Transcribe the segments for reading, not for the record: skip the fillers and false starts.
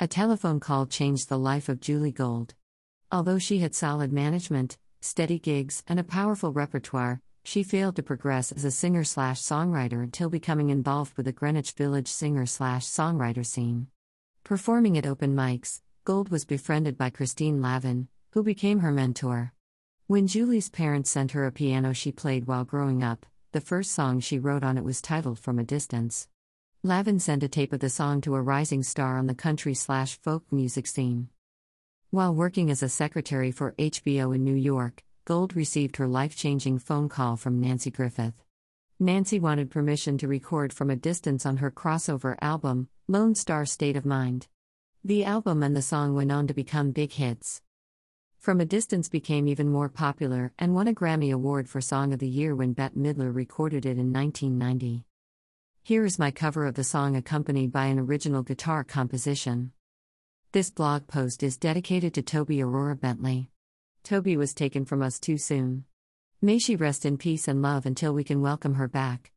A telephone call changed the life of Julie Gold. Although she had solid management, steady gigs, and a powerful repertoire, she failed to progress as a singer-songwriter until becoming involved with the Greenwich Village singer-songwriter scene. Performing at open mics, Gold was befriended by Christine Lavin, who became her mentor. When Julie's parents sent her a piano she played while growing up, the first song she wrote on it was titled From a Distance. Lavin sent a tape of the song to a rising star on the country/folk music scene. While working as a secretary for HBO in New York, Gold received her life-changing phone call from Nanci Griffith. Nanci wanted permission to record From a Distance on her crossover album, Lone Star State of Mind. The album and the song went on to become big hits. From a Distance became even more popular and won a Grammy Award for Song of the Year when Bette Midler recorded it in 1990. Here is my cover of the song accompanied by an original guitar composition. This blog post is dedicated to Toby Aurora Bentley. Toby was taken from us too soon. May she rest in peace and love until we can welcome her back.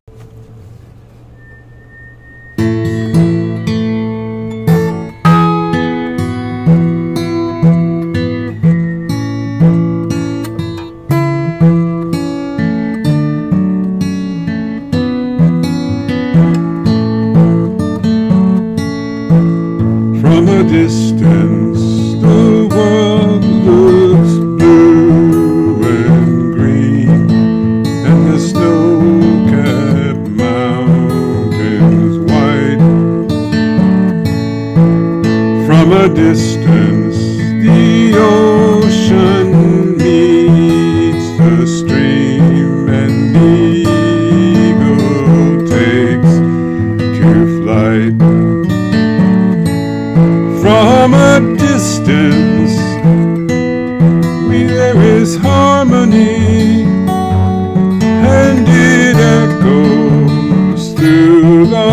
From a distance, the world looks blue and green, and the snow-capped mountains white. From a distance, the ocean meets the stream, and the eagle takes to flight. From a distance, there is harmony, and it echoes through the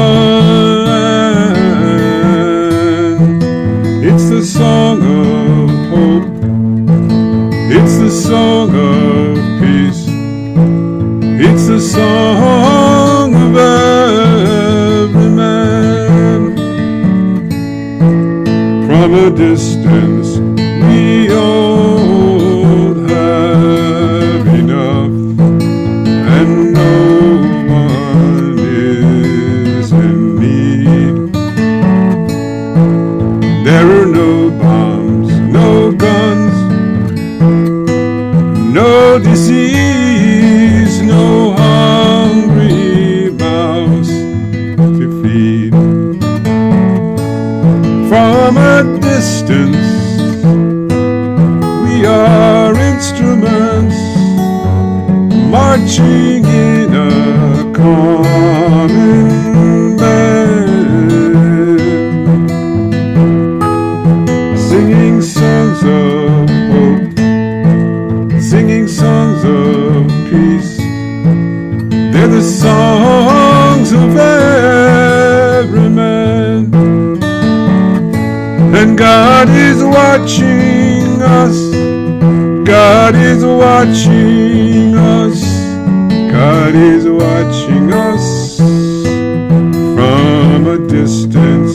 land. It's the song of hope, it's the song of peace, it's the song of every man. From a distance, we all have enough, and no one is in need. There are no bombs, no guns, no disease, no hungry mouths to feed. From a distance, we are instruments marching in a common band, singing songs of hope, singing songs of peace. They're the songs of every man. And God is watching us, God is watching us, God is watching us from a distance.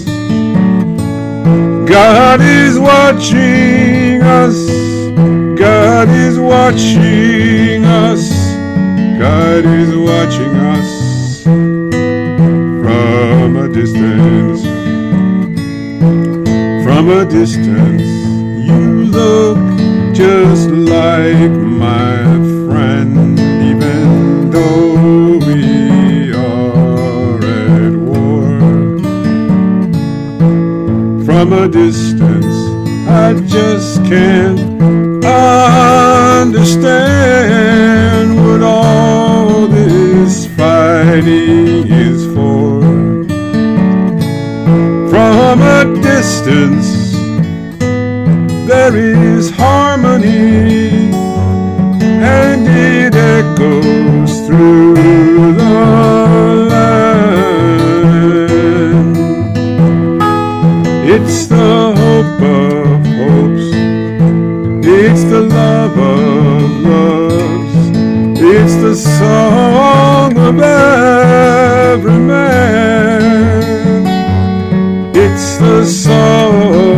God is watching us, God is watching us, God is watching us from a distance. From a distance, you look just like my friend, even though we are at war. From a distance, I just can't understand what all this fighting is for. From a distance, there is harmony, and it echoes through the land. It's the hope of hopes, it's the love of loves, it's the song of every man. It's the song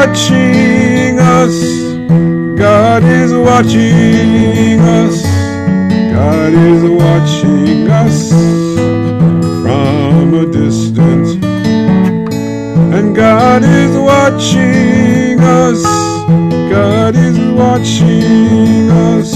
watching us. God is watching us. God is watching us from a distance. And God is watching us. God is watching us